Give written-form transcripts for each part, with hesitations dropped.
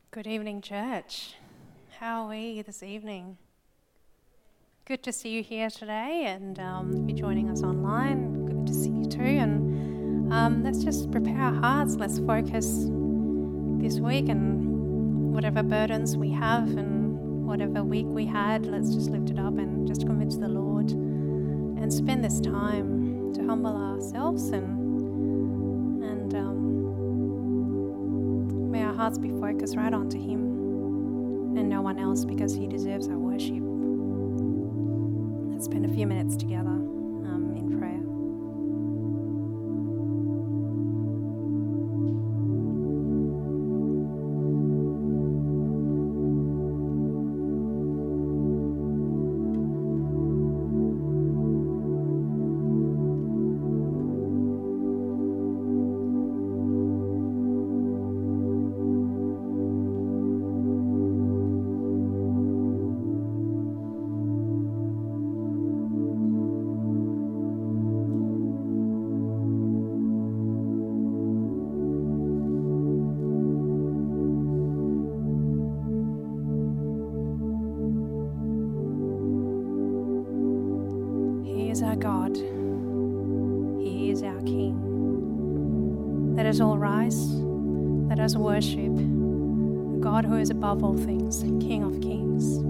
Good evening, church. How are we this evening? Good to see you here today, and if you're joining us online, good to see you too. And let's just prepare our hearts. Let's focus this week and whatever burdens we have and whatever week we had, let's just lift it up and just commit to the Lord and spend this time to humble ourselves and may our hearts be focused right onto Him and no one else, because He deserves our worship. Let's spend a few minutes together in prayer. Our God, He is our King. Let us all rise, let us worship the God who is above all things, King of Kings.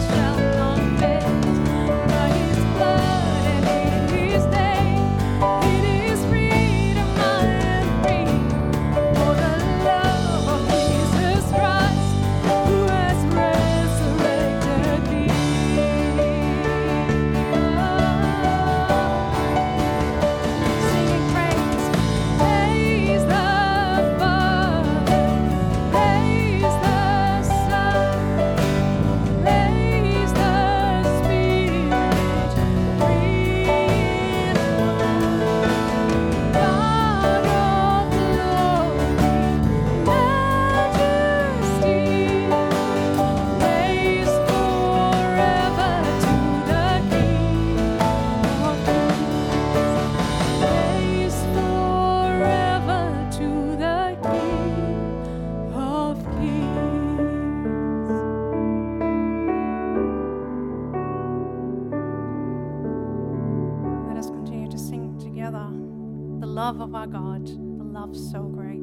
Shall not love of our God, a love so great.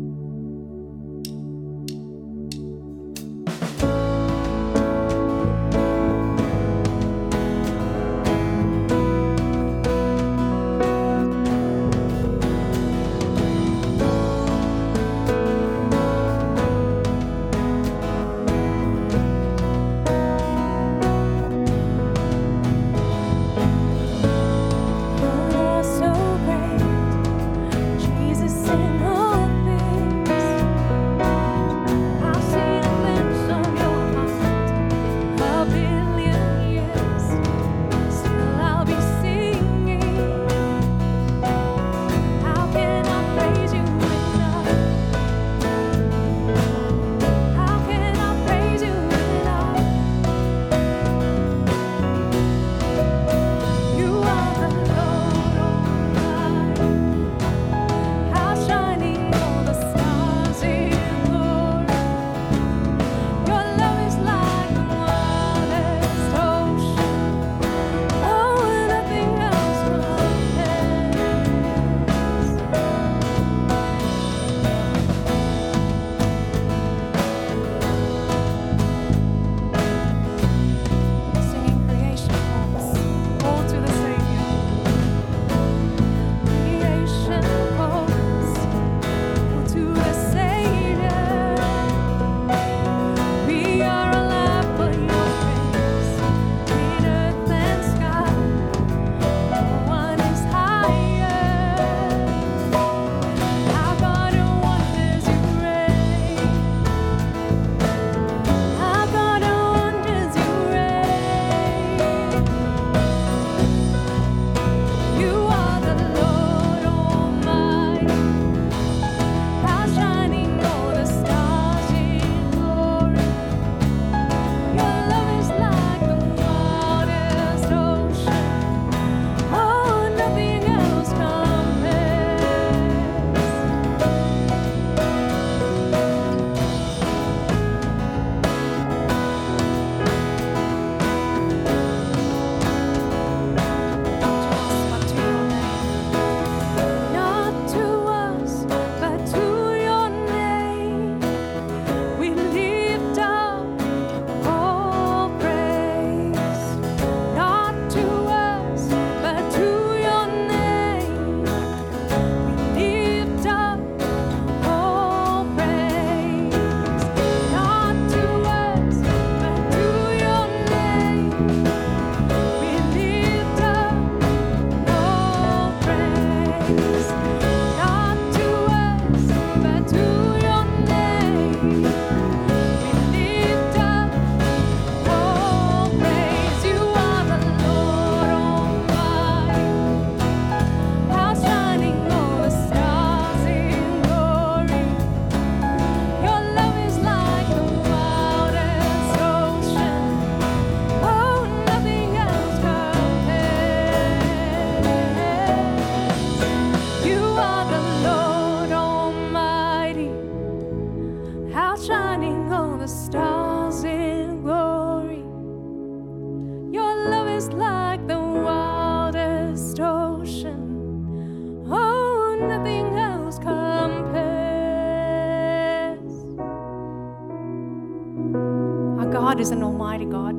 God is an almighty God.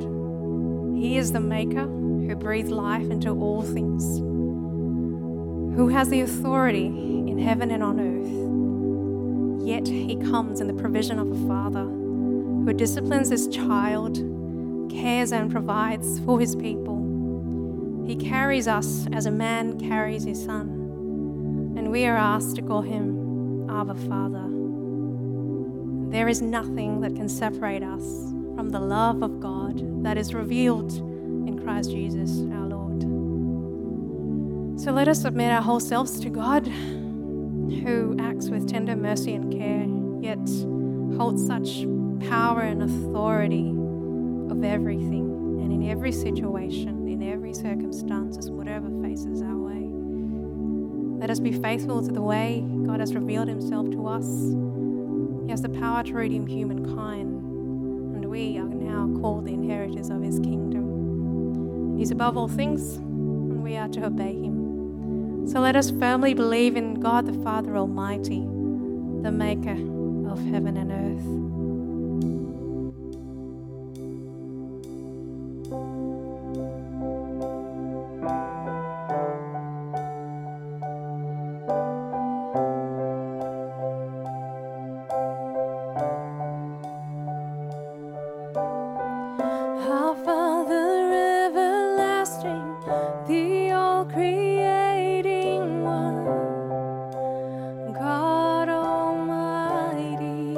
He is the maker who breathed life into all things, who has the authority in heaven and on earth. Yet he comes in the provision of a father who disciplines his child, cares and provides for his people. He carries us as a man carries his son, and we are asked to call him Abba Father. There is nothing that can separate us from the love of God that is revealed in Christ Jesus our Lord. So let us submit our whole selves to God, who acts with tender mercy and care, yet holds such power and authority of everything and in every situation, in every circumstances, whatever faces our way. Let us be faithful to the way God has revealed himself to us. He has the power to redeem humankind, and we are now called the inheritors of his kingdom. And he's above all things, and we are to obey him. So let us firmly believe in God the Father Almighty, the maker of heaven and earth. Our Father everlasting, the all-creating one, God Almighty,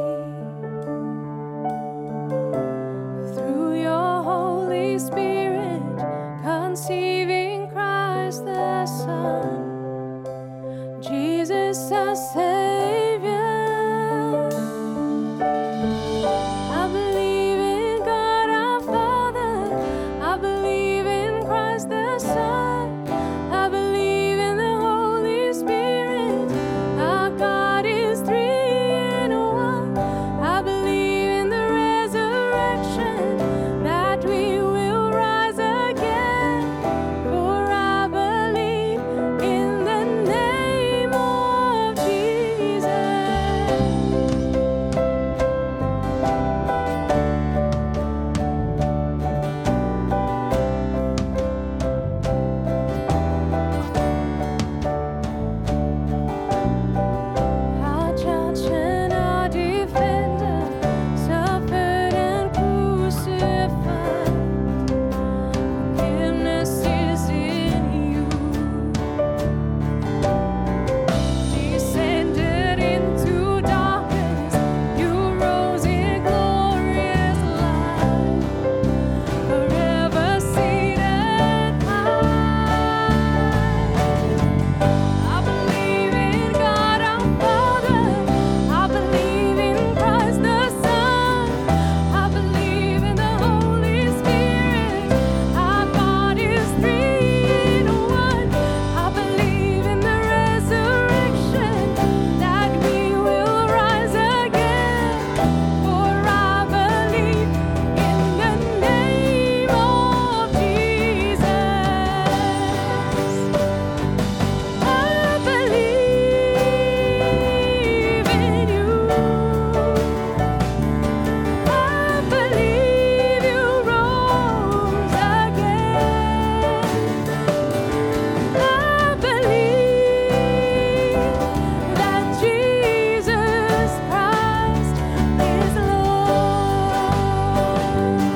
through your Holy Spirit, conceiving Christ the Son, Jesus our Savior. I believe in God our Father, I believe in Christ the Son, I believe in the Holy Spirit, our God is three in one. I believe in the resurrection, that we will rise again, for I believe in the name of Jesus. Our judge and our defender, suffered and crucified. Forgiveness is in you. Descended into darkness, you rose in glorious light, forever seated high. I believe in God our Father, I believe in Christ the Son, I believe in the Holy Spirit, our God is three in one. I believe in the resurrection, that we will rise again, for I believe in the name of Jesus. I believe in you. I believe you rose again. I believe that Jesus Christ is Lord.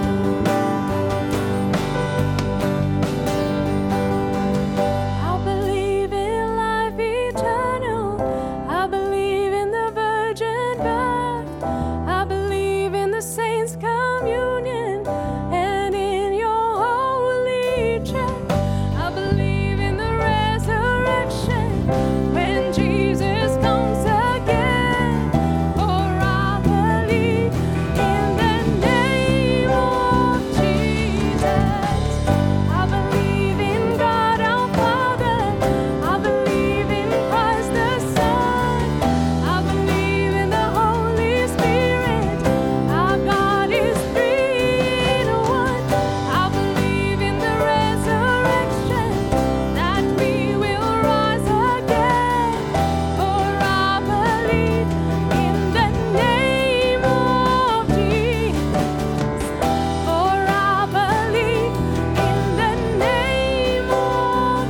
I believe in life eternal. I believe in the virgin birth. I believe in the saints' communion and in your holy church. I believe in the resurrection when Jesus comes again. For I believe in the name of Jesus. I believe in God our Father, I believe in Christ the Son, I believe in the Holy Spirit, our God is three in one. I believe in the resurrection, that we will rise again, for I believe in the name of Jesus, for I believe in the name of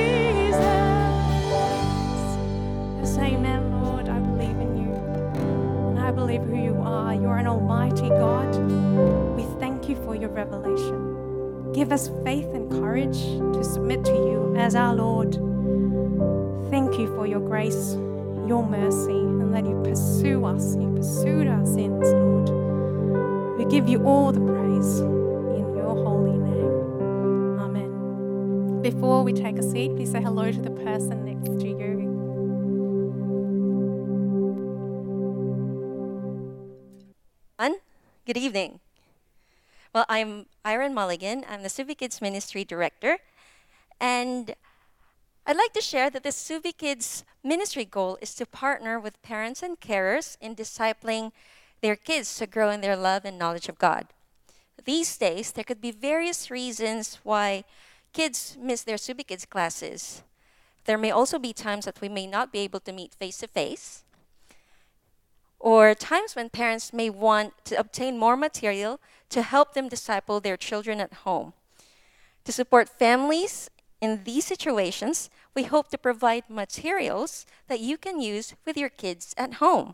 Jesus. Yes, amen, Lord. I believe in you, and I believe who you are. You're an almighty God. We thank you for your revelation. Give us faith and courage to submit to you as our Lord. Thank you for your grace, your mercy, and that you pursue us. You pursued our sins, Lord. We give you all the praise in your holy name. Amen. Before we take a seat, please say hello to the person next to you. Good evening. Well, I'm Irene Mulligan. I'm the Suvi Kids Ministry Director. And I'd like to share that the Suvi Kids Ministry goal is to partner with parents and carers in discipling their kids to grow in their love and knowledge of God. These days, there could be various reasons why kids miss their Suvi Kids classes. there may also be times that we may not be able to meet face to face, or times when parents may want to obtain more material to help them disciple their children at home. To support families in these situations, we hope to provide materials that you can use with your kids at home.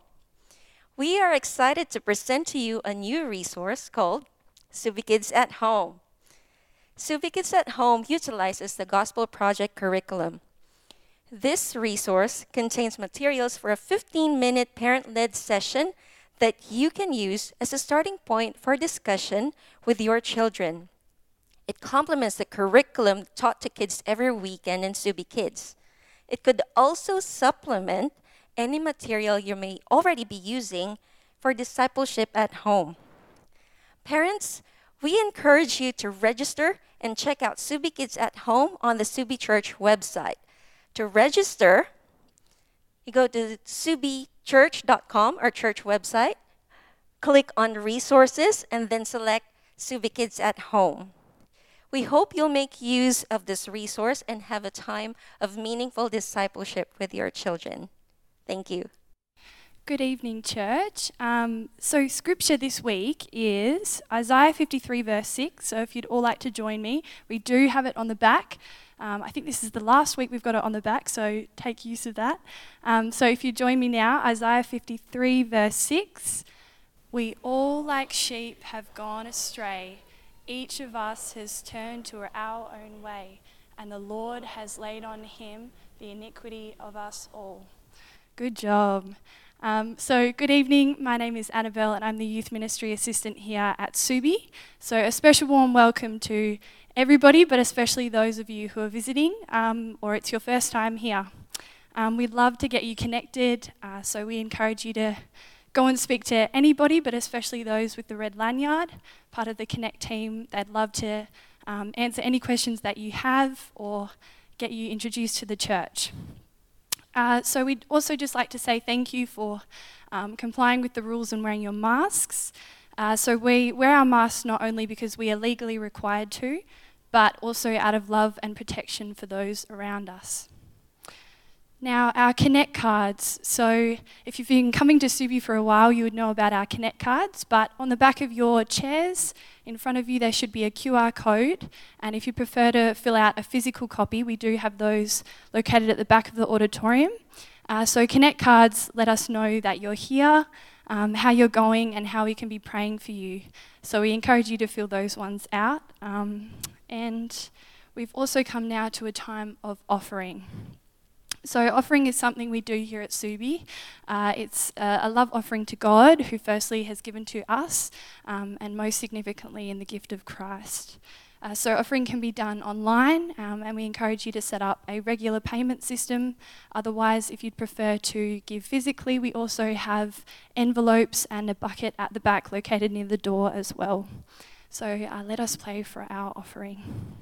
We are excited to present to you a new resource called Subi Kids at Home. Subi Kids at Home utilizes the Gospel Project curriculum. This resource contains materials for a 15-minute parent-led session that you can use as a starting point for discussion with your children. It complements the curriculum taught to kids every weekend in Subi Kids. It could also supplement any material you may already be using for discipleship at home. Parents, we encourage you to register and check out Subi Kids at Home on the Subi Church website. To register, you go to subichurch.com, our church website, click on Resources, and then select Subi Kids at Home. We hope you'll make use of this resource and have a time of meaningful discipleship with your children. Thank you. Good evening, church. So scripture this week is Isaiah 53 verse 6. So if you'd all like to join me, we do have it on the back. I think this is the last week we've got it on the back, so take use of that. So if you join me now, Isaiah 53 verse 6. We all like sheep have gone astray. Each of us has turned to our own way, and the Lord has laid on him the iniquity of us all. Good job. So good evening, my name is Annabelle and I'm the Youth Ministry Assistant here at Subi. So a special warm welcome to everybody, but especially those of you who are visiting or it's your first time here. We'd love to get you connected, so we encourage you to go and speak to anybody, but especially those with the red lanyard, part of the Connect team. They'd love to answer any questions that you have or get you introduced to the church. So we'd also just like to say thank you for complying with the rules and wearing your masks. So we wear our masks not only because we are legally required to, but also out of love and protection for those around us. Now, our Connect cards. So if you've been coming to Subi for a while, you would know about our Connect cards, but on the back of your chairs in front of you, there should be a QR code. And if you prefer to fill out a physical copy, we do have those located at the back of the auditorium. So Connect cards let us know that you're here, how you're going, and how we can be praying for you. So we encourage you to fill those ones out. And we've also come now to a time of offering. So offering is something we do here at Subi. It's a love offering to God, who firstly has given to us, and most significantly in the gift of Christ. So offering can be done online, and we encourage you to set up a regular payment system. Otherwise, if you'd prefer to give physically, we also have envelopes and a bucket at the back located near the door as well. So let us pray for our offering.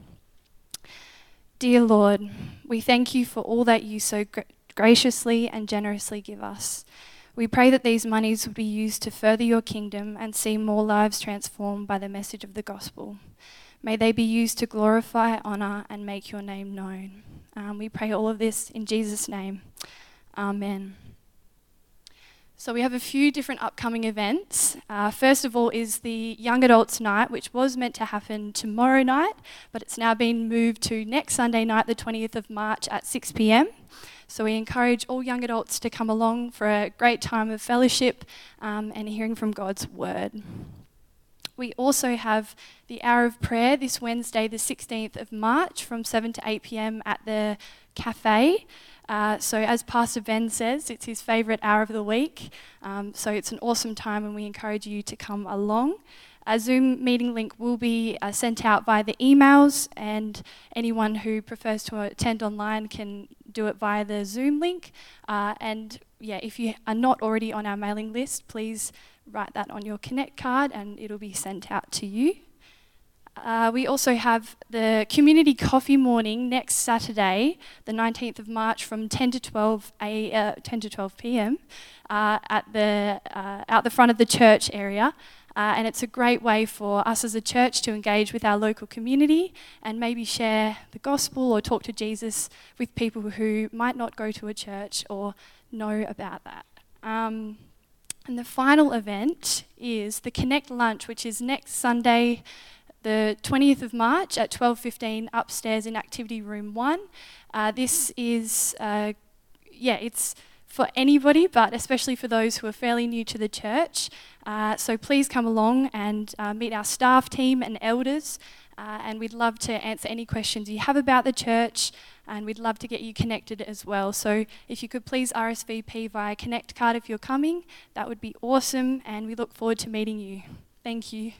Dear Lord, we thank you for all that you so graciously and generously give us. We pray that these monies would be used to further your kingdom and see more lives transformed by the message of the gospel. May they be used to glorify, honour, and make your name known. We pray all of this in Jesus' name. Amen. So we have a few different upcoming events. First of all is the Young Adults Night, which was meant to happen tomorrow night, but it's now been moved to next Sunday night, the 20th of March at 6 p.m. So we encourage all young adults to come along for a great time of fellowship and hearing from God's word. We also have the Hour of Prayer this Wednesday, the 16th of March from 7 to 8 p.m. at the cafe. So as Pastor Ben says, it's his favourite hour of the week. So it's an awesome time and we encourage you to come along. A Zoom meeting link will be sent out via the emails, and anyone who prefers to attend online can do it via the Zoom link. And yeah, if you are not already on our mailing list, please write that on your Connect card and it'll be sent out to you. We also have the community coffee morning next Saturday, the 19th of March, from 10 to 12 p.m. At the front of the church area. And it's a great way for us as a church to engage with our local community and maybe share the gospel or talk to Jesus with people who might not go to a church or know about that. And the final event is the Connect Lunch, which is next Sunday, the 20th of March at 12:15 upstairs in Activity Room 1. This is, it's for anybody, but especially for those who are fairly new to the church. So please come along and meet our staff team and elders, and we'd love to answer any questions you have about the church, and we'd love to get you connected as well. So if you could please RSVP via Connect card if you're coming, that would be awesome, and we look forward to meeting you. Thank you.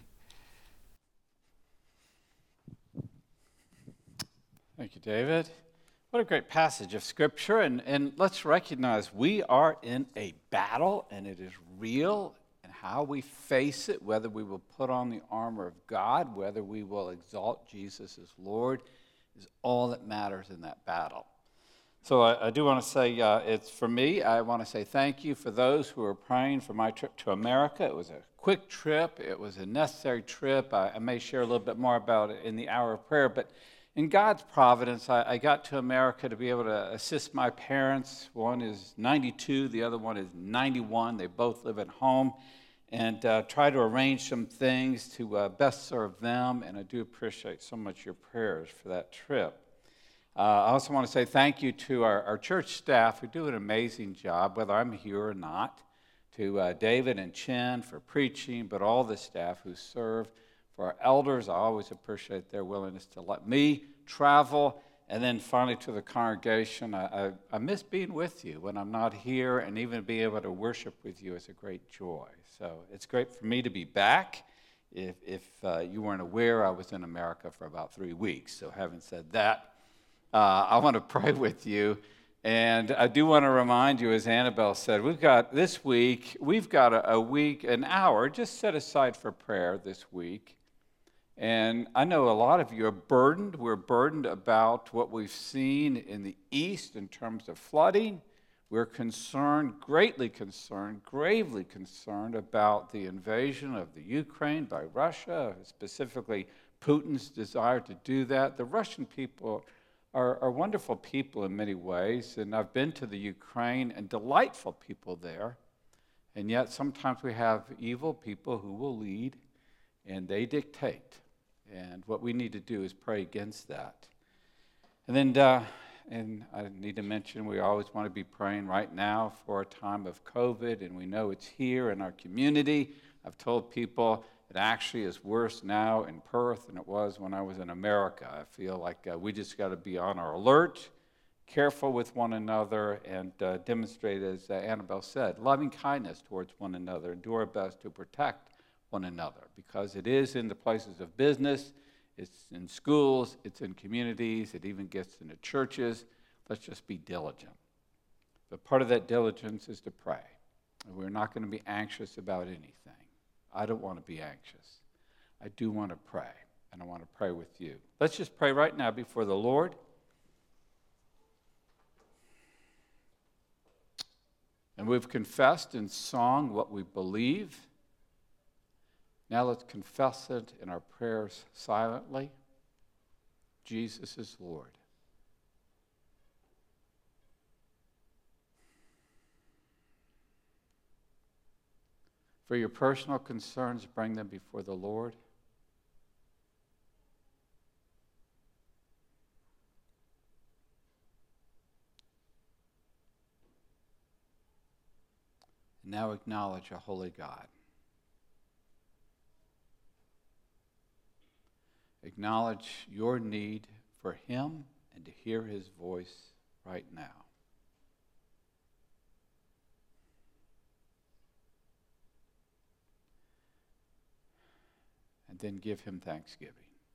Thank you, David. What a great passage of Scripture. And let's recognize we are in a battle, and it is real. And how we face it, whether we will put on the armor of God, whether we will exalt Jesus as Lord, is all that matters in that battle. So I do want to say, it's for me, I want to say thank you for those who are praying for my trip to America. It was a quick trip. It was a necessary trip. I may share a little bit more about it in the hour of prayer, but in God's providence, I got to America to be able to assist my parents. One is 92, the other one is 91. They both live at home, and try to arrange some things to best serve them, and I do appreciate so much your prayers for that trip. I also want to say thank you to our church staff who do an amazing job, whether I'm here or not, to David and Chen for preaching, but all the staff who serve. For our elders, I always appreciate their willingness to let me travel. And then finally to the congregation, I miss being with you when I'm not here, and even being able to worship with you is a great joy. So it's great for me to be back. If you weren't aware, I was in America for about 3 weeks. So having said that, I want to pray with you. And I do want to remind you, as Annabelle said, we've got a week, an hour just set aside for prayer this week. And I know a lot of you are burdened. We're burdened about what we've seen in the east in terms of flooding. We're concerned, greatly concerned, gravely concerned about the invasion of the Ukraine by Russia, specifically Putin's desire to do that. The Russian people are wonderful people in many ways, and I've been to the Ukraine, and delightful people there. And yet sometimes we have evil people who will lead, and they dictate. And what we need to do is pray against that. And then, and I need to mention, we always want to be praying right now for a time of COVID, and we know it's here in our community. I've told people it actually is worse now in Perth than it was when I was in America. I feel like we just got to be on our alert, careful with one another, and demonstrate, as Annabelle said, loving kindness towards one another, and do our best to protect one another, because it is in the places of business, it's in schools, it's in communities, it even gets into churches. Let's just be diligent. But part of that diligence is to pray. And we're not going to be anxious about anything. I don't want to be anxious. I do want to pray, and I want to pray with you. Let's just pray right now before the Lord. And we've confessed in song what we believe. Now let's confess it in our prayers silently. Jesus is Lord. For your personal concerns, bring them before the Lord. And now acknowledge a holy God. Acknowledge your need for Him and to hear His voice right now. And then give Him thanksgiving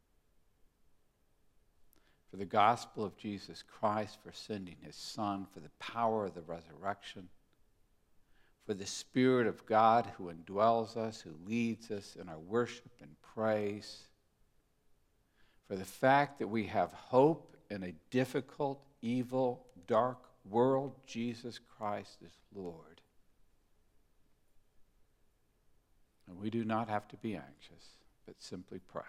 for the gospel of Jesus Christ, for sending His Son, for the power of the resurrection, for the Spirit of God who indwells us, who leads us in our worship and praise, for the fact that we have hope in a difficult, evil, dark world. Jesus Christ is Lord. And we do not have to be anxious, but simply pray.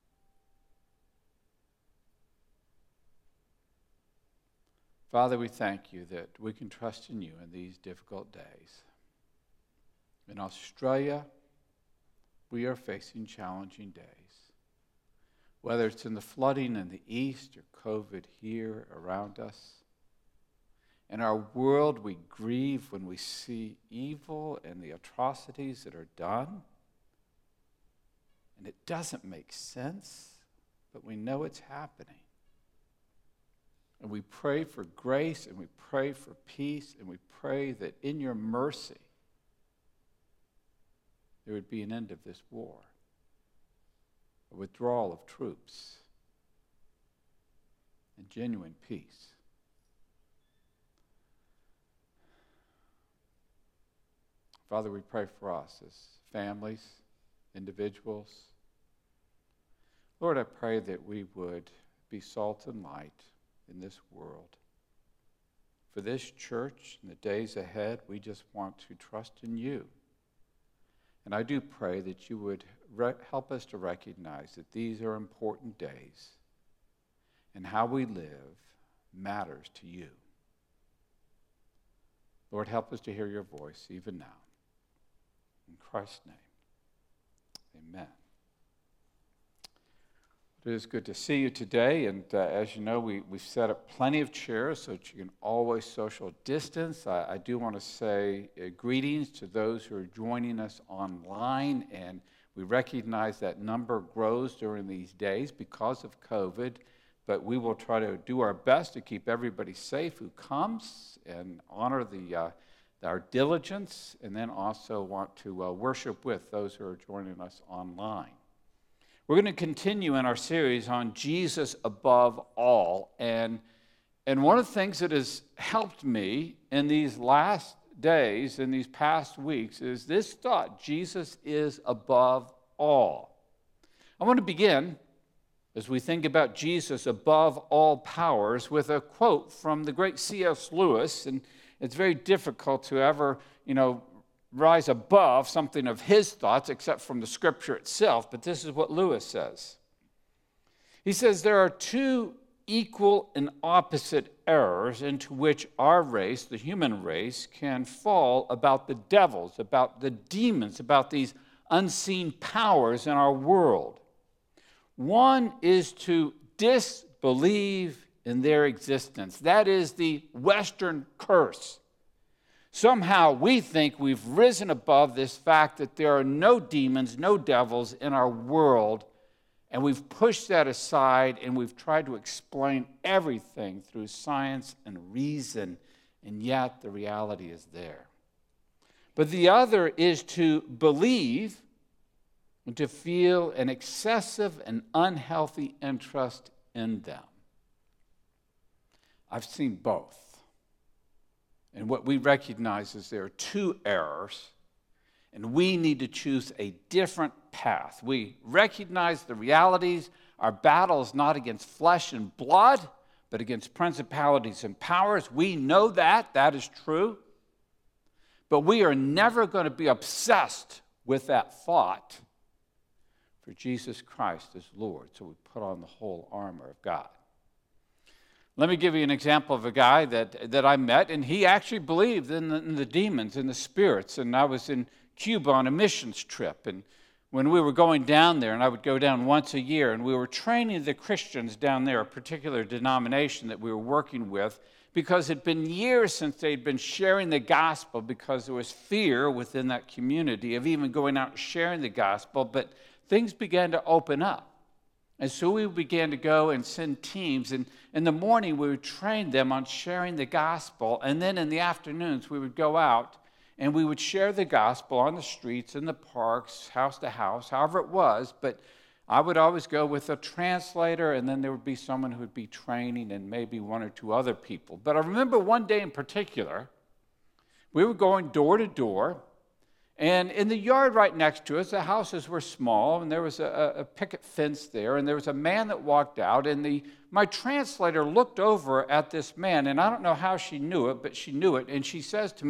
Father, we thank you that we can trust in you in these difficult days. In Australia, we are facing challenging days. Whether it's in the flooding in the east or COVID here around us. In our world, we grieve when we see evil and the atrocities that are done. And it doesn't make sense, but we know it's happening. And we pray for grace, and we pray for peace, and we pray that in your mercy, there would be an end of this war, a withdrawal of troops, and genuine peace. Father, we pray for us as families, individuals. Lord, I pray that we would be salt and light in this world. For this church in the days ahead, we just want to trust in you. And I do pray that you would help us to recognize that these are important days and how we live matters to you. Lord, help us to hear your voice even now. In Christ's name, amen. It is good to see you today, and as you know, we've set up plenty of chairs so that you can always social distance. I do want to say greetings to those who are joining us online, and we recognize that number grows during these days because of COVID, but we will try to do our best to keep everybody safe who comes and honor our diligence, and then also want to worship with those who are joining us online. We're going to continue in our series on Jesus above all. And one of the things that has helped me in these last days, in these past weeks, is this thought: Jesus is above all. I want to begin, as we think about Jesus above all powers, with a quote from the great C.S. Lewis. And it's very difficult to ever, rise above something of his thoughts, except from the scripture itself, but this is what Lewis says. He says, there are two equal and opposite errors into which our race, the human race, can fall about the devils, about the demons, about these unseen powers in our world. One is to disbelieve in their existence. That is the Western curse. Somehow we think we've risen above this fact that there are no demons, no devils in our world, and we've pushed that aside and we've tried to explain everything through science and reason, and yet the reality is there. But the other is to believe and to feel an excessive and unhealthy interest in them. I've seen both. And what we recognize is there are two errors, and we need to choose a different path. We recognize the realities. Our battle is not against flesh and blood, but against principalities and powers. We know that. That is true. But we are never going to be obsessed with that thought. For Jesus Christ is Lord, so we put on the whole armor of God. Let me give you an example of a guy that I met, and he actually believed in the demons, in the spirits. And I was in Cuba on a missions trip, and when we were going down there, and I would go down once a year, and we were training the Christians down there, a particular denomination that we were working with, because it had been years since they'd been sharing the gospel, because there was fear within that community of even going out and sharing the gospel, but things began to open up. And so we began to go and send teams, and in the morning we would train them on sharing the gospel, and then in the afternoons we would go out and we would share the gospel on the streets, in the parks, house to house, however it was. But I would always go with a translator, and then there would be someone who would be training, and maybe one or two other people. But I remember one day in particular, we were going door to door, and in the yard right next to us, the houses were small, and there was a picket fence there, and there was a man that walked out, and my translator looked over at this man, and I don't know how she knew it, but she knew it, and she says to me,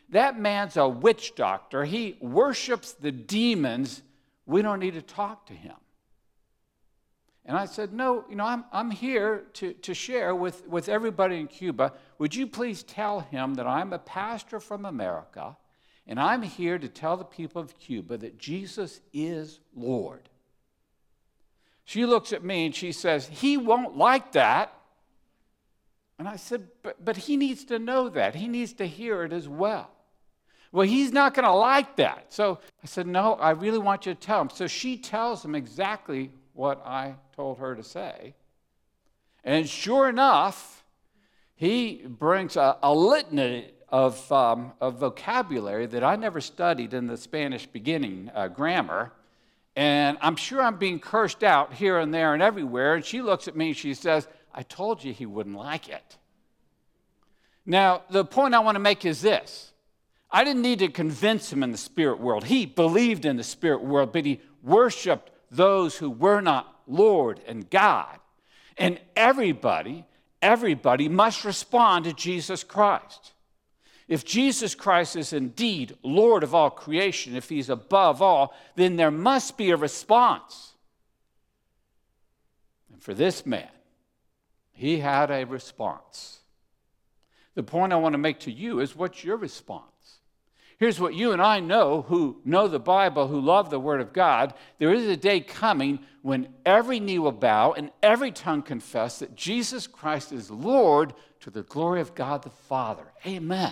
That man's a witch doctor. He worships the demons. We don't need to talk to him. And I said, no, I'm here to share with everybody in Cuba. Would you please tell him that I'm a pastor from America, and I'm here to tell the people of Cuba that Jesus is Lord. She looks at me and she says, he won't like that. And I said, but he needs to know that. He needs to hear it as well. Well, he's not going to like that. So I said, no, I really want you to tell him. So she tells him exactly what I told her to say. And sure enough, he brings a litany of vocabulary that I never studied in the Spanish beginning grammar. And I'm sure I'm being cursed out here and there and everywhere. And she looks at me and she says, I told you he wouldn't like it. Now, the point I want to make is this. I didn't need to convince him in the spirit world. He believed in the spirit world, but he worshiped those who were not Lord and God. And everybody must respond to Jesus Christ. If Jesus Christ is indeed Lord of all creation, if he's above all, then there must be a response. And for this man, he had a response. The point I want to make to you is, what's your response? Here's what you and I know, who know the Bible, who love the Word of God. There is a day coming when every knee will bow and every tongue confess that Jesus Christ is Lord, to the glory of God the Father. Amen.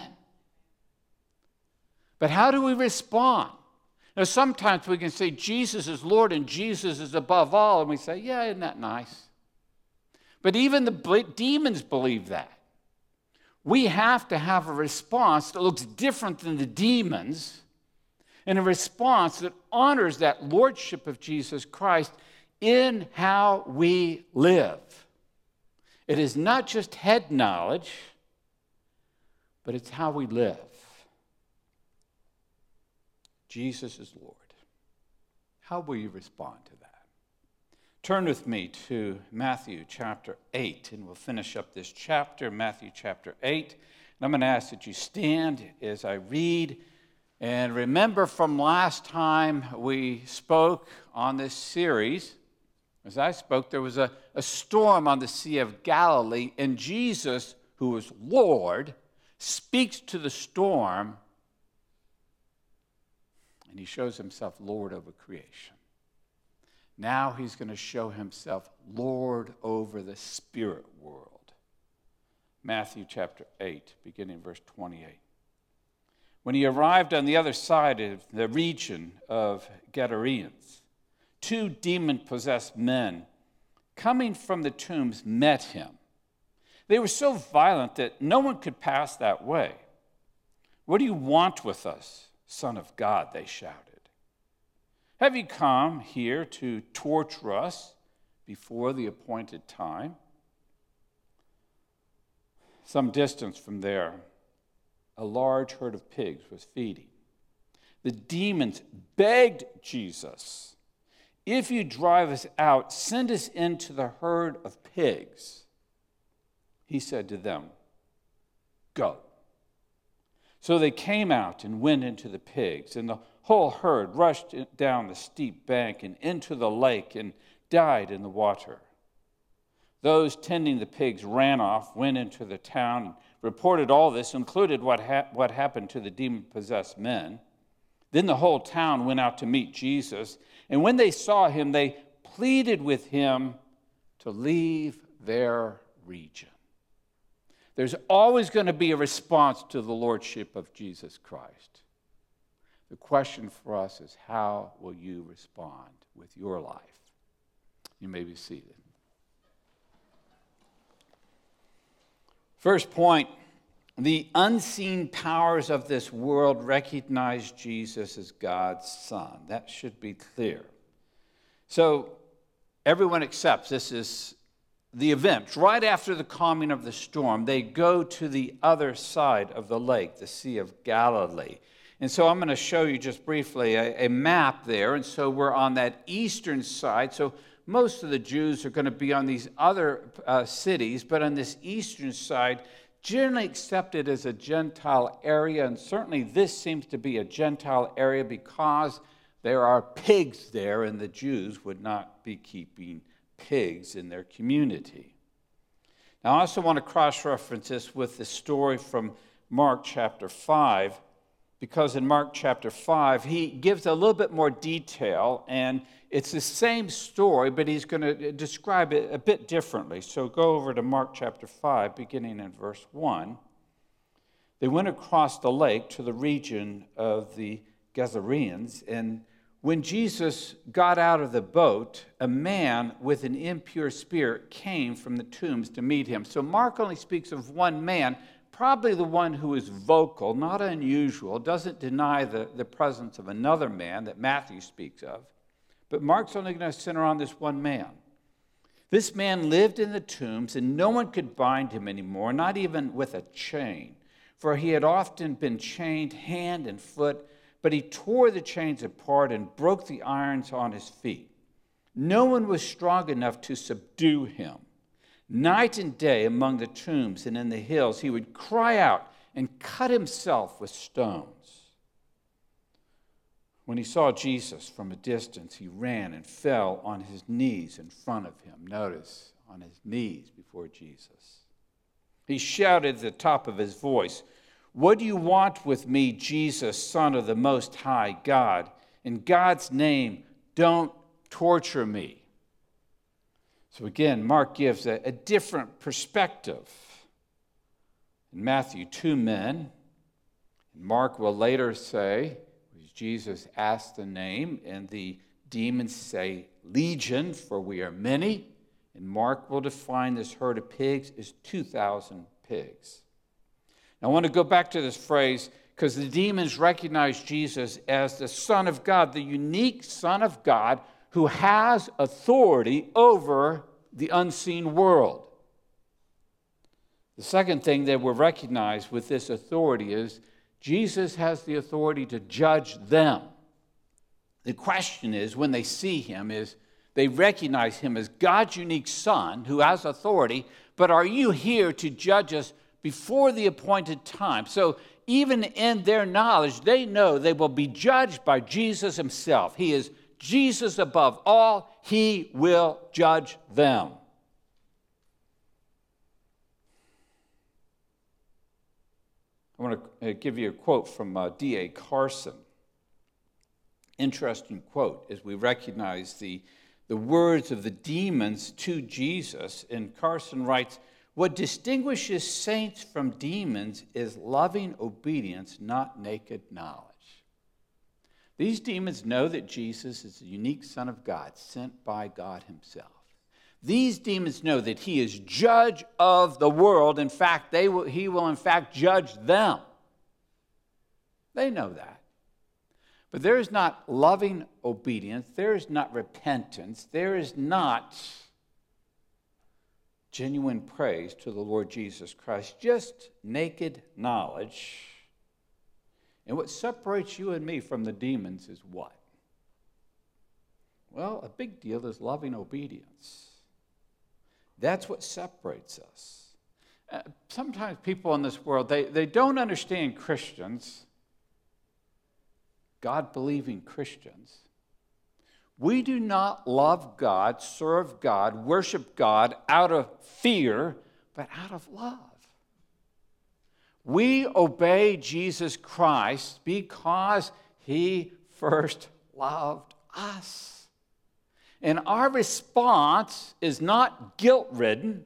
But how do we respond? Now, sometimes we can say Jesus is Lord and Jesus is above all, and we say, yeah, isn't that nice? But even the demons believe that. We have to have a response that looks different than the demons, and a response that honors that lordship of Jesus Christ in how we live. It is not just head knowledge, but it's how we live. Jesus is Lord. How will you respond to that? Turn with me to Matthew chapter 8, and we'll finish up this chapter, Matthew chapter 8. And I'm going to ask that you stand as I read. And remember from last time we spoke on this series, as I spoke, there was a storm on the Sea of Galilee, and Jesus, who is Lord, speaks to the storm, and he shows himself Lord over creation. Now he's going to show himself Lord over the spirit world. Matthew chapter 8, beginning verse 28. When he arrived on the other side of the region of Gadarenes, 2 demon-possessed men coming from the tombs met him. They were so violent that no one could pass that way. "What do you want with us, Son of God?" they shouted. "Have you come here to torture us before the appointed time?" Some distance from there, a large herd of pigs was feeding. The demons begged Jesus, "If you drive us out, send us into the herd of pigs." He said to them, "Go." So they came out and went into the pigs, and the whole herd rushed down the steep bank and into the lake and died in the water. Those tending the pigs ran off, went into the town, and reported all this, included what happened to the demon-possessed men. Then the whole town went out to meet Jesus, and when they saw him, they pleaded with him to leave their region. There's always going to be a response to the lordship of Jesus Christ. The question for us is, how will you respond with your life? You may be seated. First point, the unseen powers of this world recognize Jesus as God's Son. That should be clear. So everyone accepts this is the event. Right after the calming of the storm, they go to the other side of the lake, the Sea of Galilee. And so I'm going to show you just briefly a map there. And so we're on that eastern side. So most of the Jews are going to be on these other cities. But on this eastern side, generally accepted as a Gentile area, and certainly this seems to be a Gentile area because there are pigs there, and the Jews would not be keeping pigs in their community. Now, I also want to cross-reference this with the story from Mark chapter 5, because in Mark chapter 5, he gives a little bit more detail, and it's the same story, but he's going to describe it a bit differently. So go over to Mark chapter 5, beginning in verse 1. They went across the lake to the region of the Gerasenes, and when Jesus got out of the boat, a man with an impure spirit came from the tombs to meet him. So Mark only speaks of one man, probably the one who is vocal, not unusual, doesn't deny the presence of another man that Matthew speaks of. But Mark's only going to center on this one man. This man lived in the tombs, and no one could bind him anymore, not even with a chain, for he had often been chained hand and foot, but he tore the chains apart and broke the irons on his feet. No one was strong enough to subdue him. Night and day among the tombs and in the hills, he would cry out and cut himself with stones. When he saw Jesus from a distance, he ran and fell on his knees in front of him. Notice, on his knees before Jesus. He shouted at the top of his voice, "What do you want with me, Jesus, Son of the Most High God? In God's name, don't torture me." So again, Mark gives a different perspective. In Matthew, 2 men. And Mark will later say, Jesus asked the name, and the demons say, "Legion, for we are many." And Mark will define this herd of pigs as 2,000 pigs. Now, I want to go back to this phrase because the demons recognize Jesus as the Son of God, the unique Son of God who has authority over the unseen world. The second thing that we recognize with this authority is Jesus has the authority to judge them. The question is, when they see him, is they recognize him as God's unique Son who has authority, but are you here to judge us before the appointed time? So even in their knowledge, they know they will be judged by Jesus himself. He is Jesus above all. He will judge them. I want to give you a quote from D.A. Carson. Interesting quote as we recognize the words of the demons to Jesus. And Carson writes, "What distinguishes saints from demons is loving obedience, not naked knowledge." These demons know that Jesus is the unique Son of God, sent by God himself. These demons know that he is judge of the world. In fact, he will in fact judge them. They know that. But there is not loving obedience. There is not repentance. There is not genuine praise to the Lord Jesus Christ. Just naked knowledge. And what separates you and me from the demons is what? Well, a big deal is loving obedience. That's what separates us. Sometimes people in this world, they don't understand Christians, God-believing Christians. We do not love God, serve God, worship God out of fear, but out of love. We obey Jesus Christ because he first loved us. And our response is not guilt-ridden.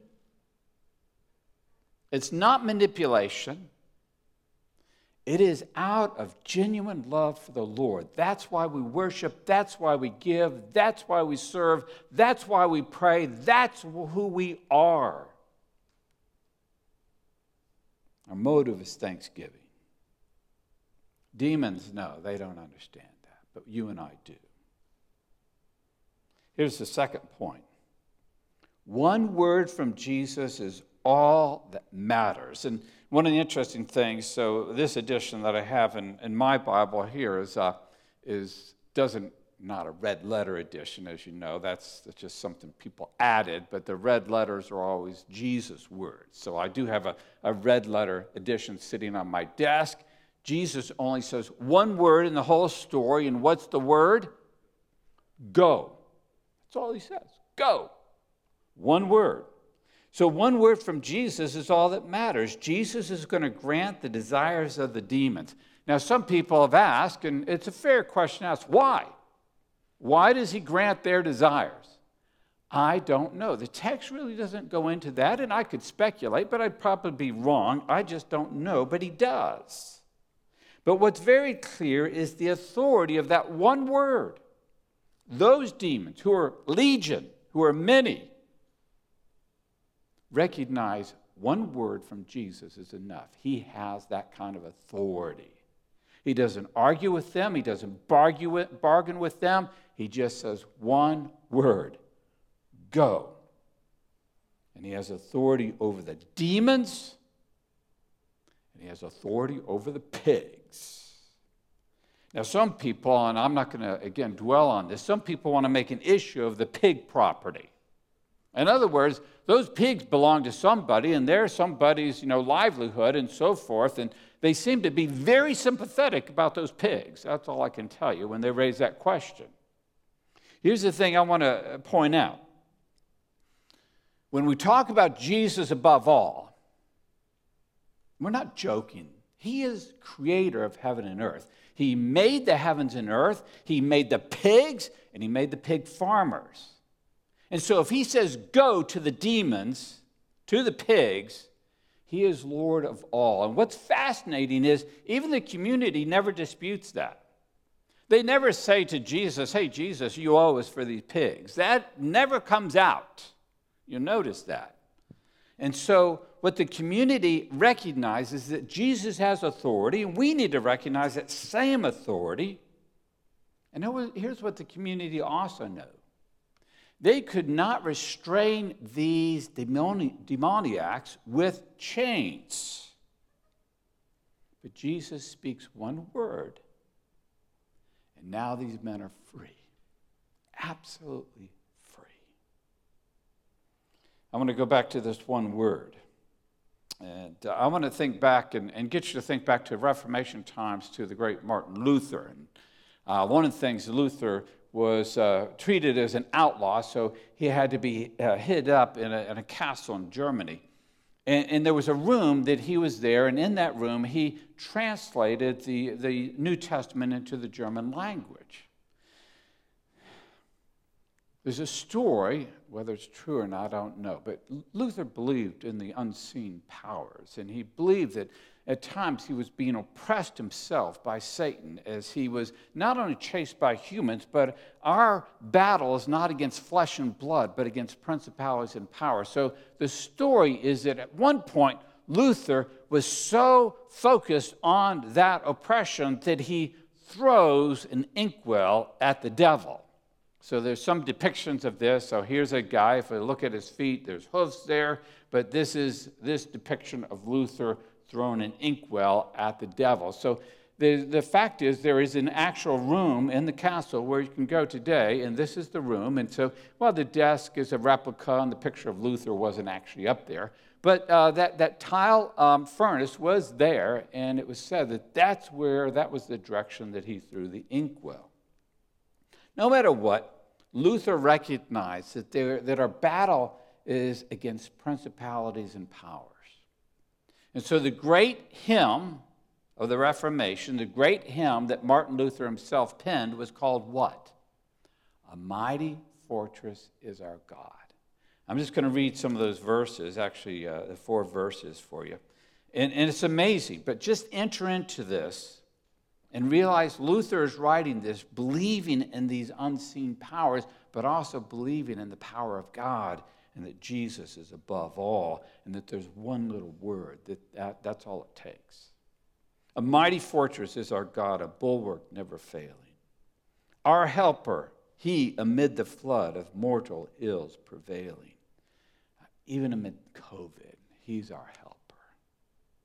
It's not manipulation. It is out of genuine love for the Lord. That's why we worship. That's why we give. That's why we serve. That's why we pray. That's who we are. Our motive is thanksgiving. Demons, no, they don't understand that, but you and I do. Here's the second point. One word from Jesus is all that matters. And one of the interesting things, so this edition that I have in my Bible here doesn't not a red letter edition, as you know. That's just something people added, but the red letters are always Jesus' words. So I do have a red letter edition sitting on my desk. Jesus only says one word in the whole story, and what's the word? Go. That's all he says. Go. One word. So one word from Jesus is all that matters. Jesus is going to grant the desires of the demons. Now, some people have asked, and it's a fair question to ask, why? Why does he grant their desires? I don't know. The text really doesn't go into that, and I could speculate, but I'd probably be wrong. I just don't know, but he does. But what's very clear is the authority of that one word. Those demons, who are legion, who are many, recognize one word from Jesus is enough. He has that kind of authority. He doesn't argue with them. He doesn't bargain with them. He just says one word, go. And he has authority over the demons, and he has authority over the pigs. Now, some people, and I'm not going to, again, dwell on this, some people want to make an issue of the pig property. In other words, those pigs belong to somebody, and they're somebody's, livelihood and so forth, and they seem to be very sympathetic about those pigs. That's all I can tell you when they raise that question. Here's the thing I want to point out. When we talk about Jesus above all, we're not joking. He is creator of heaven and earth. He made the heavens and earth. He made the pigs, and he made the pig farmers. And so if he says go to the demons, to the pigs, he is Lord of all. And what's fascinating is even the community never disputes that. They never say to Jesus, hey, Jesus, you owe us for these pigs. That never comes out. You'll notice that. And so what the community recognizes is that Jesus has authority, and we need to recognize that same authority. And here's what the community also knows. They could not restrain these demoniacs with chains. But Jesus speaks one word, and now these men are free. Absolutely free. I want to go back to this one word. And I want to think back and get you to think back to Reformation times, to the great Martin Luther. And one of the things Luther was treated as an outlaw, so he had to be hid up in a castle in Germany. And there was a room that he was there, and in that room he translated the New Testament into the German language. There's a story, whether it's true or not, I don't know, but Luther believed in the unseen powers, and he believed that at times he was being oppressed himself by Satan as he was not only chased by humans, but our battle is not against flesh and blood, but against principalities and powers. So the story is that at one point, Luther was so focused on that oppression that he throws an inkwell at the devil. So there's some depictions of this. So here's a guy, if we look at his feet, there's hoofs there, but this is this depiction of Luther throwing an inkwell at the devil. So the fact is there is an actual room in the castle where you can go today, and this is the room. And so, well, the desk is a replica, and the picture of Luther wasn't actually up there. But that tile furnace was there, and it was said that that was the direction that he threw the inkwell. No matter what, Luther recognized that our battle is against principalities and powers. And so the great hymn of the Reformation, the great hymn that Martin Luther himself penned, was called what? A mighty fortress is our God. I'm just going to read some of those verses, actually the 4 verses for you. And it's amazing, but just enter into this and realize Luther is writing this believing in these unseen powers, but also believing in the power of God, and that Jesus is above all, and that there's one little word, that's all it takes. A mighty fortress is our God, a bulwark never failing. Our helper, he amid the flood of mortal ills prevailing. Even amid COVID, he's our helper.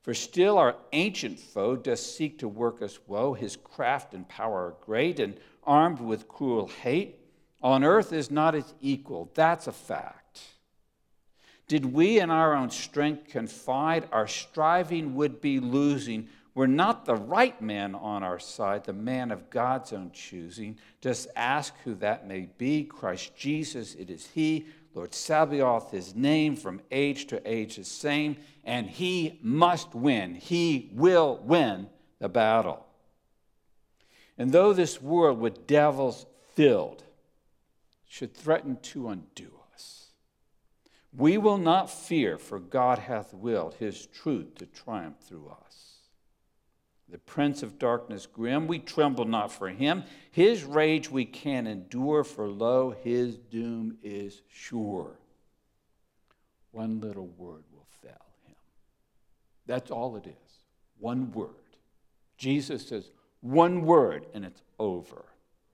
For still our ancient foe does seek to work us woe. His craft and power are great, and armed with cruel hate. On earth is not its equal. That's a fact. Did we in our own strength confide, our striving would be losing. We're not the right man on our side, the man of God's own choosing. Just ask who that may be. Christ Jesus, it is he. Lord Sabaoth, his name, from age to age the same. And he must win. He will win the battle. And though this world with devils filled should threaten to undo us, we will not fear, for God hath willed his truth to triumph through us. The prince of darkness grim, we tremble not for him. His rage we can endure, for lo, his doom is sure. One little word will fell him. That's all it is. One word. Jesus says one word and it's over.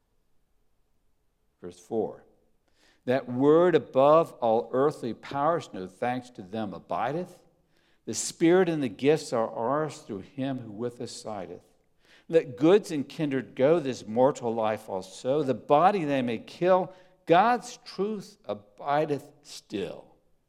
Verse 4. That word above all earthly powers, no thanks to them abideth. The Spirit and the gifts are ours through him who with us sideth. Let goods and kindred go, this mortal life also. The body they may kill, God's truth abideth still.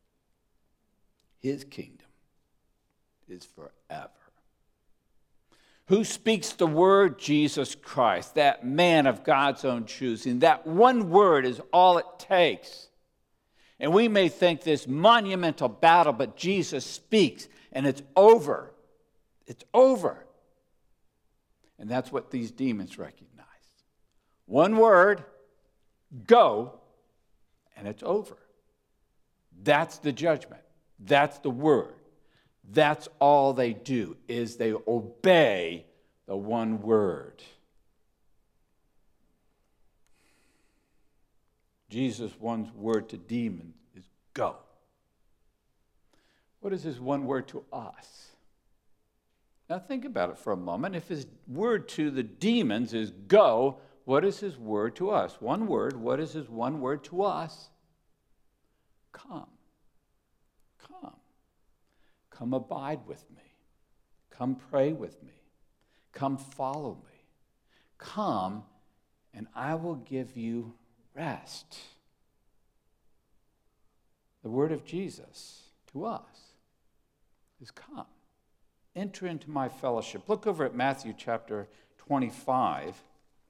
His kingdom is forever. Who speaks the word? Jesus Christ, that man of God's own choosing. That one word is all it takes. And we may think this monumental battle, but Jesus speaks, and it's over. It's over. And that's what these demons recognized. One word, go, and it's over. That's the judgment. That's the word. That's all they do, is they obey the one word. Jesus' one word to demons is go. What is his one word to us? Now think about it for a moment. If his word to the demons is go, what is his word to us? One word. What is his one word to us? Come. Come. Come abide with me. Come pray with me. Come follow me. Come and I will give you rest. The word of Jesus to us is come. Enter into my fellowship. Look over at Matthew chapter 25.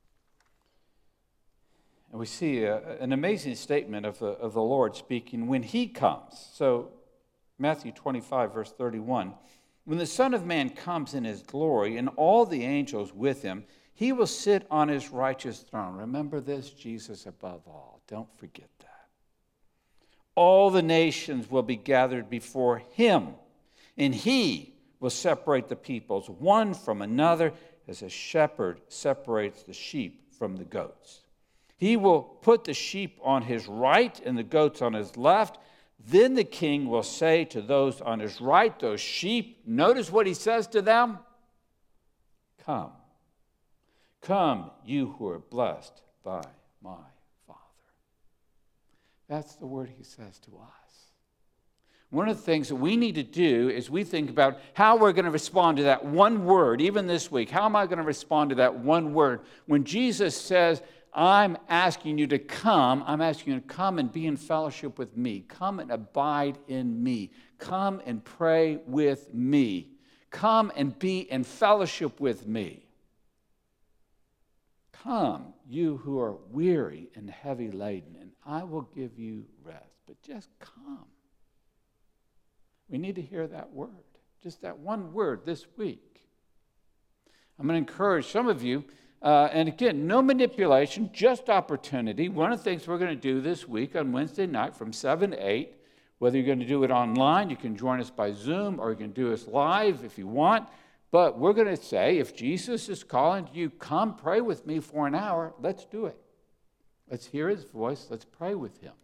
And we see an amazing statement of the Lord speaking when he comes. So Matthew 25, verse 31. When the Son of Man comes in his glory and all the angels with him, he will sit on his righteous throne. Remember this, Jesus above all. Don't forget that. All the nations will be gathered before him, and he will separate the peoples one from another as a shepherd separates the sheep from the goats. He will put the sheep on his right and the goats on his left. Then the king will say to those on his right, those sheep, notice what he says to them. Come. Come, you who are blessed by my Father. That's the word he says to us. One of the things that we need to do is we think about how we're going to respond to that one word, even this week. How am I going to respond to that one word? When Jesus says, I'm asking you to come, I'm asking you to come and be in fellowship with me. Come and abide in me. Come and pray with me. Come and be in fellowship with me. Come, you who are weary and heavy laden, and I will give you rest. But just come. We need to hear that word, just that one word this week. I'm going to encourage some of you, and again, no manipulation, just opportunity. One of the things we're going to do this week on Wednesday night from 7 to 8, whether you're going to do it online, you can join us by Zoom, or you can do us live if you want. But we're going to say, if Jesus is calling to you, come pray with me for an hour, let's do it. Let's hear his voice. Let's pray with him.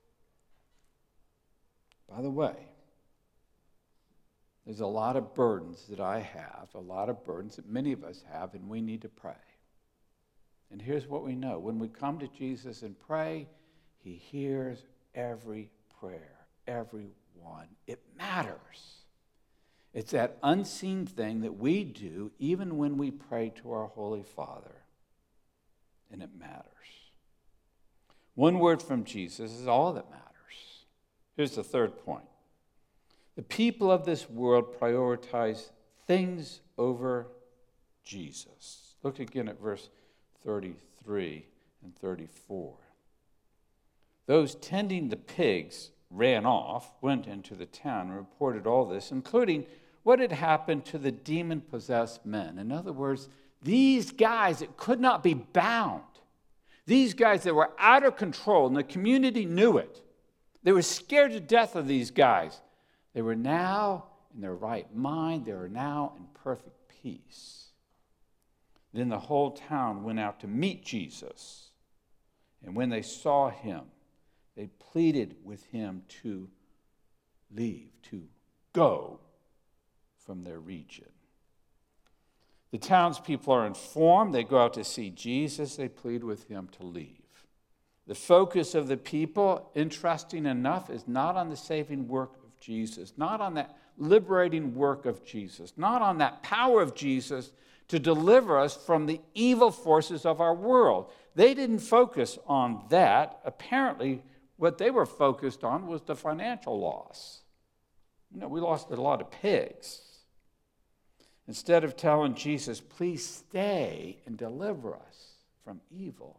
By the way, there's a lot of burdens that I have, a lot of burdens that many of us have, and we need to pray. And here's what we know. When we come to Jesus and pray, he hears every prayer, every one. It matters. It's that unseen thing that we do even when we pray to our Holy Father, and it matters. One word from Jesus is all that matters. Here's the third point. The people of this world prioritize things over Jesus. Look again at verse 33 and 34. Those tending the pigs ran off, went into the town, and reported all this, including what had happened to the demon-possessed men. In other words, these guys that could not be bound, these guys that were out of control, and the community knew it. They were scared to death of these guys. They were now in their right mind. They were now in perfect peace. Then the whole town went out to meet Jesus. And when they saw him, they pleaded with him to leave, to go from their region. The townspeople are informed. They go out to see Jesus. They plead with him to leave. The focus of the people, interesting enough, is not on the saving work of Jesus, not on that liberating work of Jesus, not on that power of Jesus to deliver us from the evil forces of our world. They didn't focus on that. Apparently, what they were focused on was the financial loss. We lost a lot of pigs. Instead of telling Jesus, please stay and deliver us from evil,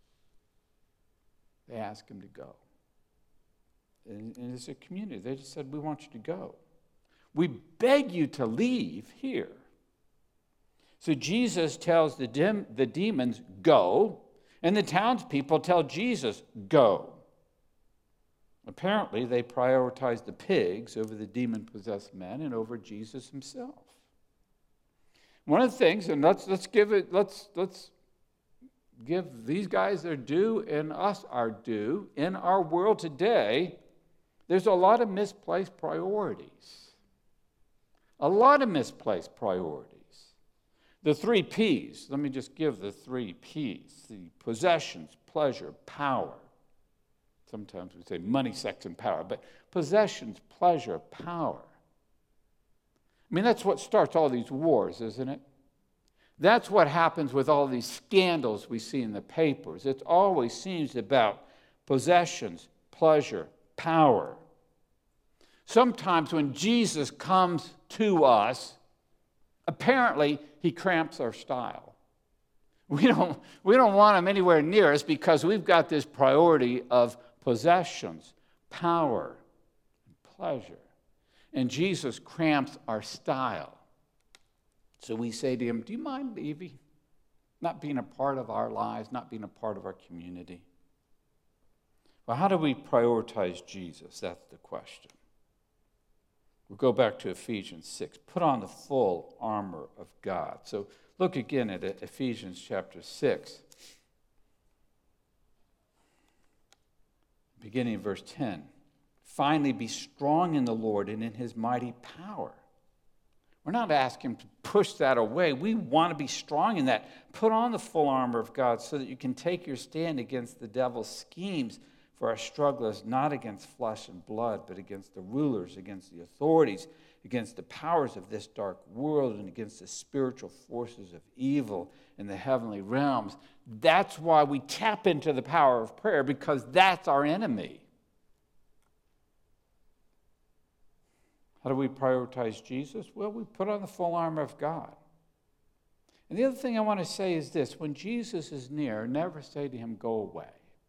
they asked him to go. And as a community, they just said, we want you to go. We beg you to leave here. So Jesus tells the demons, go, and the townspeople tell Jesus, go. Apparently, they prioritized the pigs over the demon-possessed men and over Jesus himself. One of the things, and let's give these guys their due and us our due. In our world today, there's a lot of misplaced priorities. A lot of misplaced priorities. The 3 P's, let me just give the 3 P's. The possessions, pleasure, power. Sometimes we say money, sex, and power, but possessions, pleasure, power. I mean, that's what starts all these wars, isn't it? That's what happens with all these scandals we see in the papers. It always seems about possessions, pleasure, power. Sometimes when Jesus comes to us, apparently he cramps our style. We don't want him anywhere near us because we've got this priority of possessions, power, and pleasure. And Jesus cramps our style. So we say to him, do you mind leaving? Not being a part of our lives, not being a part of our community. Well, how do we prioritize Jesus? That's the question. We'll go back to Ephesians 6. Put on the full armor of God. So look again at Ephesians chapter 6. Beginning in verse 10. Finally, be strong in the Lord and in his mighty power. We're not asking him to push that away. We want to be strong in that. Put on the full armor of God so that you can take your stand against the devil's schemes. For our struggle is not against flesh and blood, but against the rulers, against the authorities, against the powers of this dark world, and against the spiritual forces of evil in the heavenly realms. That's why we tap into the power of prayer, because that's our enemy. How do we prioritize Jesus? Well, we put on the full armor of God. And the other thing I want to say is this. When Jesus is near, never say to him, go away.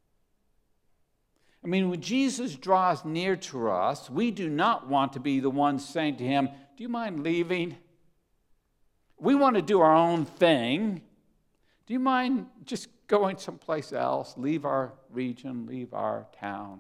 I mean, when Jesus draws near to us, we do not want to be the ones saying to him, do you mind leaving? We want to do our own thing. Do you mind just going someplace else? Leave our region, leave our town.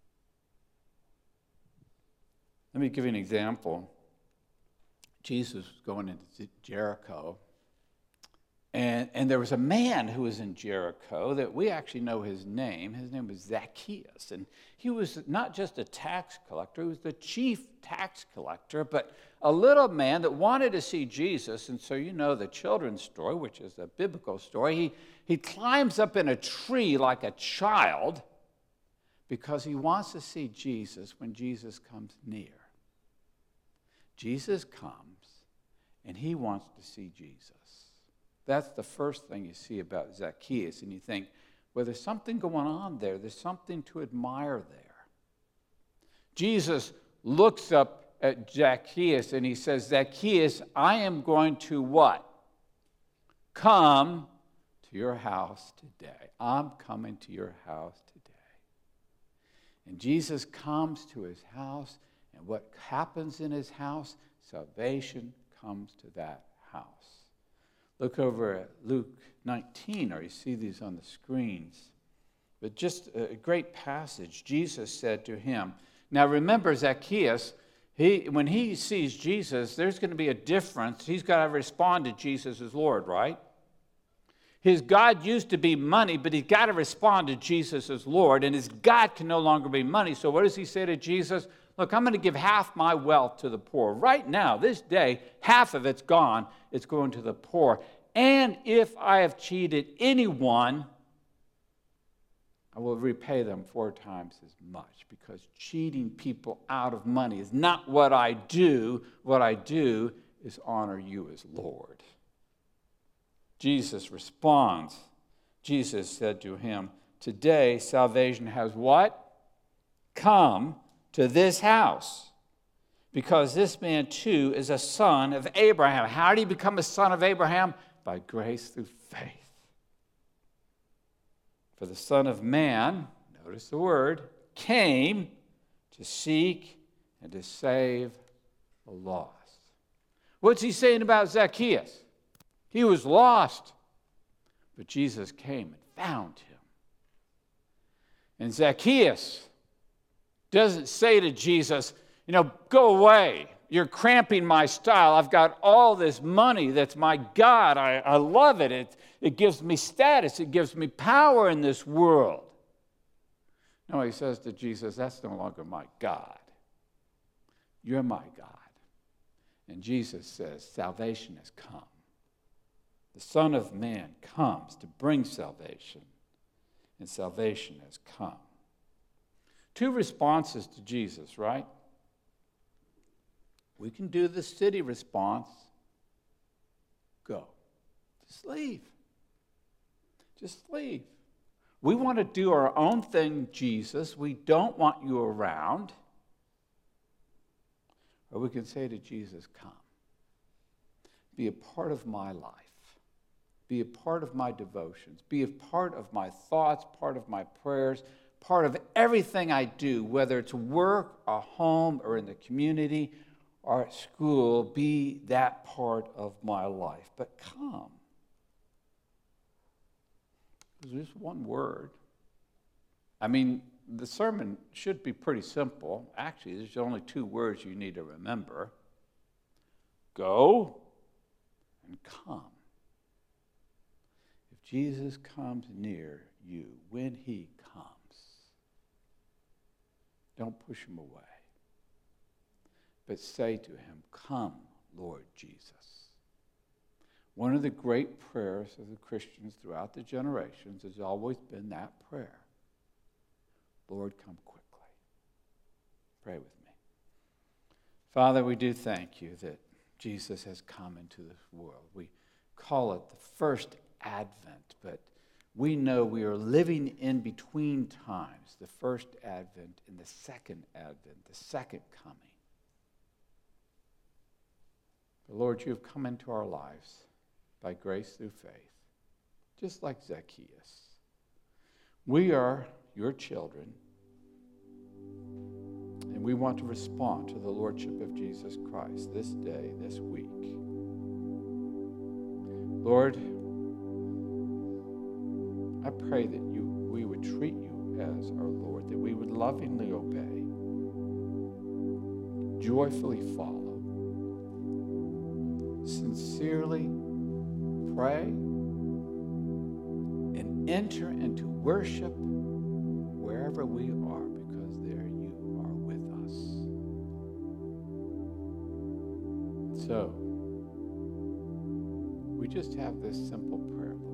Let me give you an example. Jesus was going into Jericho, and there was a man who was in Jericho that we actually know his name. His name was Zacchaeus, and he was not just a tax collector, he was the chief tax collector, but a little man that wanted to see Jesus. And so you know the children's story, which is a biblical story. He climbs up in a tree like a child because he wants to see Jesus when Jesus comes near. Jesus comes, and he wants to see Jesus. That's the first thing you see about Zacchaeus, and you think, well, there's something going on there. There's something to admire there. Jesus looks up at Zacchaeus, and he says, Zacchaeus, I am going to what? Come to your house today. I'm coming to your house today. And Jesus comes to his house, and what happens in his house? Salvation comes to that house. Look over at Luke 19, or you see these on the screens. But just a great passage. Jesus said to him, now remember Zacchaeus, when he sees Jesus, there's going to be a difference. He's got to respond to Jesus as Lord, right? His God used to be money, but he's got to respond to Jesus as Lord, and his God can no longer be money. So what does he say to Jesus? Look, I'm going to give half my wealth to the poor. Right now, this day, half of it's gone. It's going to the poor. And if I have cheated anyone, I will repay them 4 times as much, because cheating people out of money is not what I do. What I do is honor you as Lord. Jesus responds. Jesus said to him, today salvation has what? Come to this house, because this man too is a son of Abraham. How did he become a son of Abraham? By grace through faith. For the Son of Man, notice the word, came to seek and to save the lost. What's he saying about Zacchaeus? He was lost, but Jesus came and found him. And Zacchaeus doesn't say to Jesus, go away. You're cramping my style. I've got all this money. That's my God. I love it. It gives me status. It gives me power in this world. No, he says to Jesus, that's no longer my God. You're my God. And Jesus says, salvation has come. The Son of Man comes to bring salvation, and salvation has come. 2 responses to Jesus, right? We can do the city response. Go. Just leave. Just leave. We want to do our own thing, Jesus. We don't want you around. Or we can say to Jesus, come. Be a part of my life. Be a part of my devotions. Be a part of my thoughts, part of my prayers, part of everything I do, whether it's work, or home, or in the community, or at school. Be that part of my life. But come. There's just one word. I mean, the sermon should be pretty simple. Actually, there's only 2 words you need to remember. Go and come. If Jesus comes near you, when he comes, don't push him away, but say to him, come, Lord Jesus. One of the great prayers of the Christians throughout the generations has always been that prayer. Lord, come quickly. Pray with me. Father, we do thank you that Jesus has come into this world. We call it the first Advent, but we know we are living in between times, the first Advent and the second Advent, the second coming. But Lord, you have come into our lives by grace through faith, just like Zacchaeus. We are your children, and we want to respond to the Lordship of Jesus Christ this day, this week. Lord, I pray that we would treat you as our Lord, that we would lovingly obey, joyfully follow, sincerely pray, and enter into worship wherever we are, because there you are with us. So, we just have this simple prayer, Lord.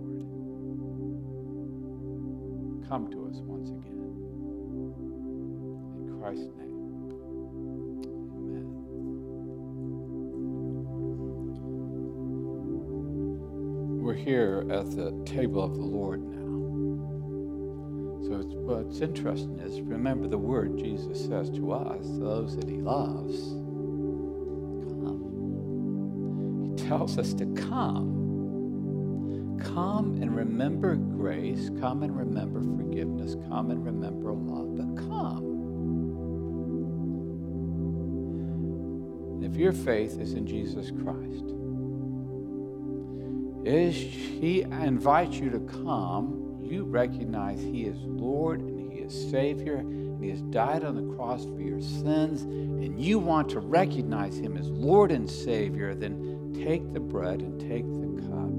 Come to us once again. In Christ's name, amen. here at the table of the Lord now. So what's interesting is, remember the word Jesus says to us, those that he loves, come. He tells us to come. Come and remember grace. Come and remember forgiveness. Come and remember love. But come. If your faith is in Jesus Christ, as he invites you to come, you recognize he is Lord and he is Savior and he has died on the cross for your sins, and you want to recognize him as Lord and Savior, then take the bread and take the cup.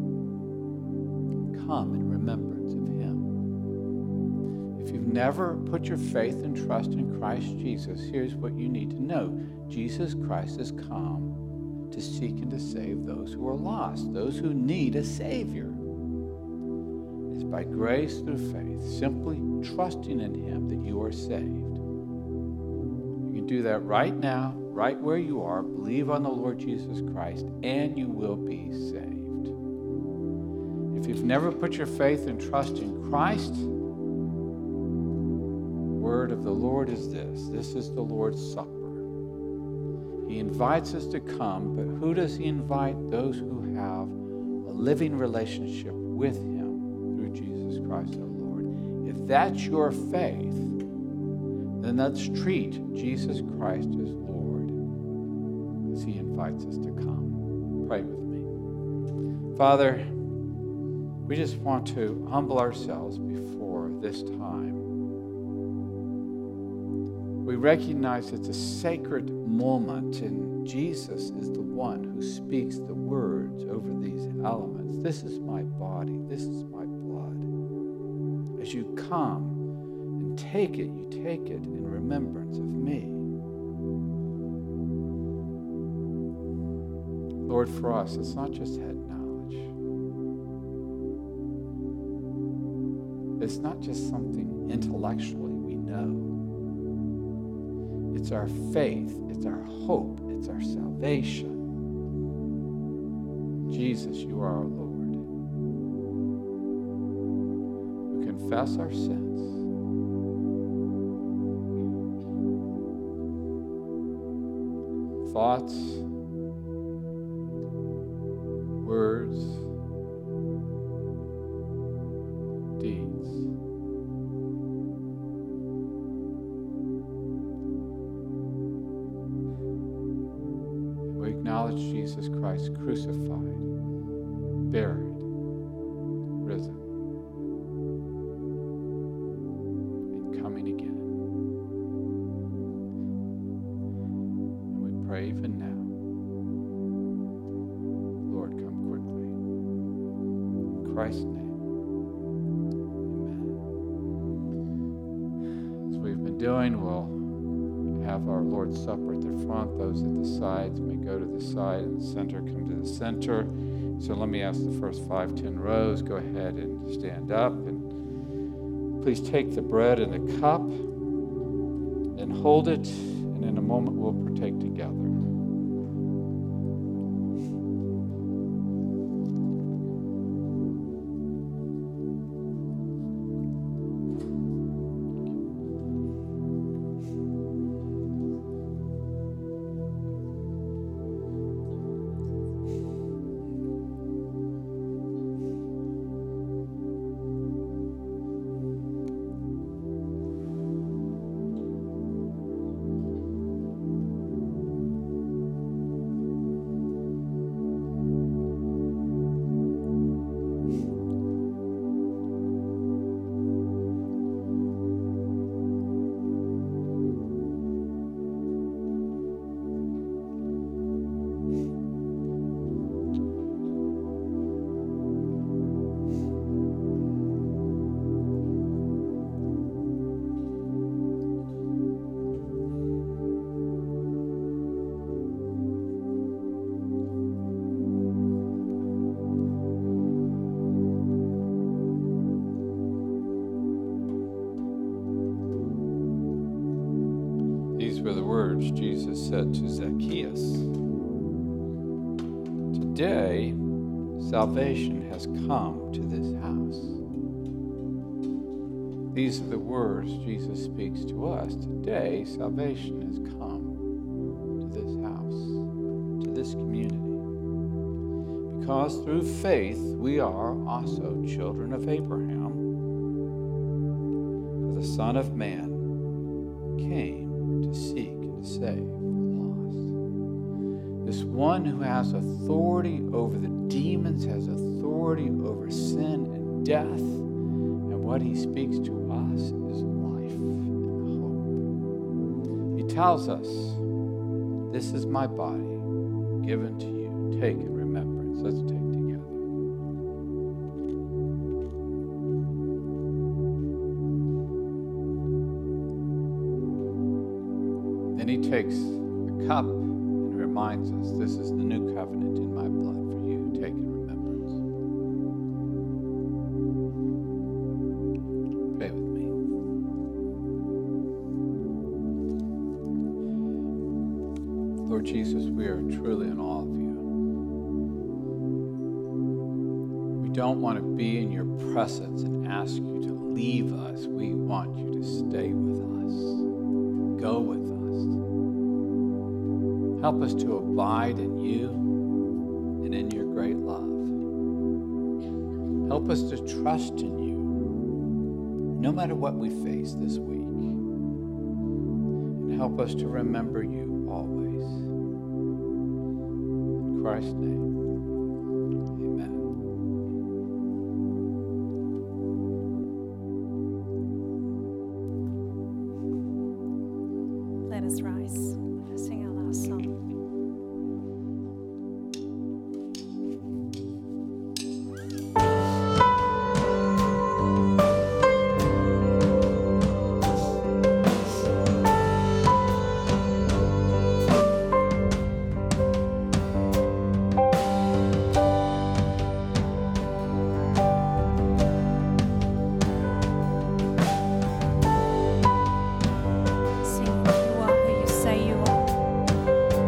Come in remembrance of him. If you've never put your faith and trust in Christ Jesus, here's what you need to know. Jesus Christ has come to seek and to save those who are lost, those who need a Savior. It's by grace through faith, simply trusting in him, that you are saved. You can do that right now, right where you are. Believe on the Lord Jesus Christ, and you will be saved. If you've never put your faith and trust in Christ, the word of the Lord is this. This is the Lord's Supper. He invites us to come, but who does he invite? Those who have a living relationship with him through Jesus Christ our Lord. If that's your faith, then let's treat Jesus Christ as Lord as he invites us to come. Pray with me. Father, we just want to humble ourselves before this time. We recognize it's a sacred moment, and Jesus is the one who speaks the words over these elements. This is my body. This is my blood. As you come and take it, you take it in remembrance of me. Lord, for us, it's not just head knowledge. It's not just something intellectually we know. It's our faith, it's our hope, it's our salvation. Jesus, you are our Lord. We confess our sins. Thoughts, words, deeds. Acknowledge Jesus Christ crucified, buried, risen, and coming again. And we pray even now, Lord, come quickly. In Christ's name, amen. As we've been doing, we'll have our Lord's Supper at the front. Those at the sides may go to the side, and the center come to the center. So let me ask the first 5-10 rows, go ahead and stand up, and please take the bread and the cup and hold it, and in a moment we'll partake together. These were the words Jesus said to Zacchaeus. Today, salvation has come to this house. These are the words Jesus speaks to us. Today, salvation has come to this house, to this community. Because through faith, we are also children of Abraham. For the Son of Man came to seek and to save the lost. This one who has authority over the demons has authority over sin and death. And what he speaks to us is life and hope. He tells us, this is my body given to you. Take in remembrance. Let's take together. Then he takes the cup and reminds us, this is the new covenant in my blood for you. Take in remembrance. Pray with me. Lord Jesus, we are truly in awe of you. We don't want to be in your presence and ask you to leave us. We want you to stay with us. Go with us. Help us to abide in you and in your great love. Help us to trust in you no matter what we face this week. And help us to remember you always. In Christ's name, amen. Let us rise. Let's sing our last song. Sing, you are who you say you are.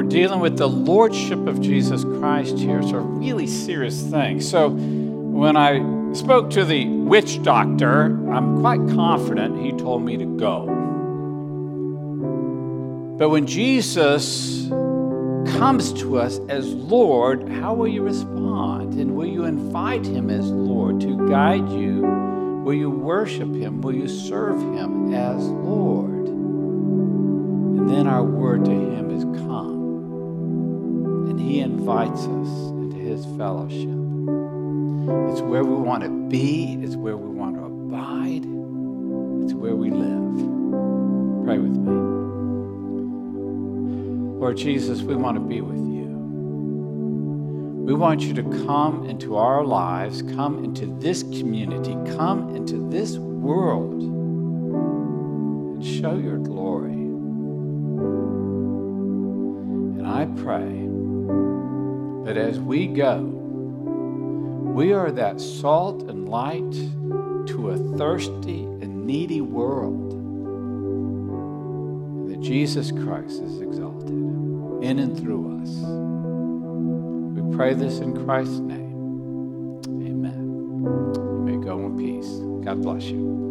dealing with the lordship of Jesus Christ here. It's a really serious thing. So when I spoke to the witch doctor, I'm quite confident he told me to go. But when Jesus comes to us as Lord, how will you respond? And will you invite him as Lord to guide you? Will you worship him? Will you serve him as Lord? And then our word to him is come. And he invites us into his fellowship. It's where we want to be. It's where we want to abide. It's where we live. Pray with me. Lord Jesus, we want to be with you. We want you to come into our lives, come into this community, come into this world, and show your glory. And I pray that as we go, we are that salt and light to a thirsty and needy world, and that Jesus Christ is exalted in and through us. We pray this in Christ's name. Amen. You may go in peace. God bless you.